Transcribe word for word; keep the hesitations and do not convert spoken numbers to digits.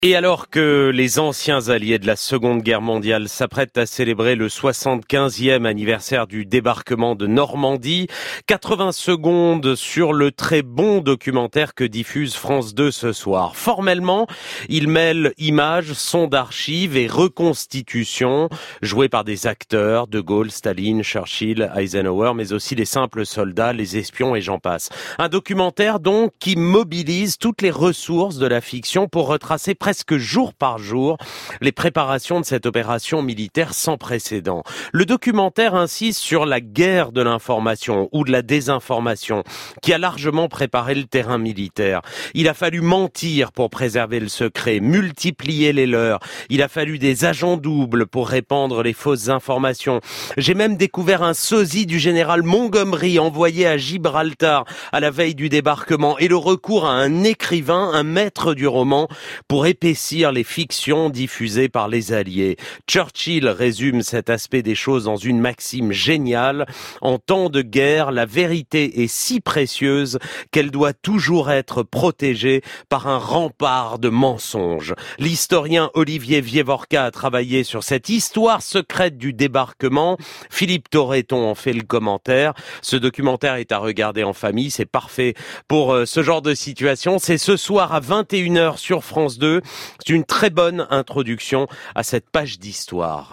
Et alors que les anciens alliés de la Seconde Guerre mondiale s'apprêtent à célébrer le soixante-quinzième anniversaire du débarquement de Normandie, quatre-vingts secondes sur le très bon documentaire que diffuse France deux ce soir. Formellement, il mêle images, sons d'archives et reconstitutions jouées par des acteurs, De Gaulle, Staline, Churchill, Eisenhower, mais aussi les simples soldats, les espions et j'en passe. Un documentaire donc qui mobilise toutes les ressources de la fiction pour retracer presque presque jour par jour les préparations de cette opération militaire sans précédent. Le documentaire insiste sur la guerre de l'information ou de la désinformation qui a largement préparé le terrain militaire. Il a fallu mentir pour préserver le secret, multiplier les leurs. Il a fallu des agents doubles pour répandre les fausses informations. J'ai même découvert un sosie du général Montgomery envoyé à Gibraltar à la veille du débarquement et le recours à un écrivain, un maître du roman pour épaissir les fictions diffusées par les Alliés. Churchill résume cet aspect des choses dans une maxime géniale. En temps de guerre, la vérité est si précieuse qu'elle doit toujours être protégée par un rempart de mensonges. L'historien Olivier Vievorka a travaillé sur cette histoire secrète du débarquement. Philippe Torreton en fait le commentaire. Ce documentaire est à regarder en famille, c'est parfait pour ce genre de situation. C'est ce soir à vingt et une heures sur France deux. C'est une très bonne introduction à cette page d'histoire.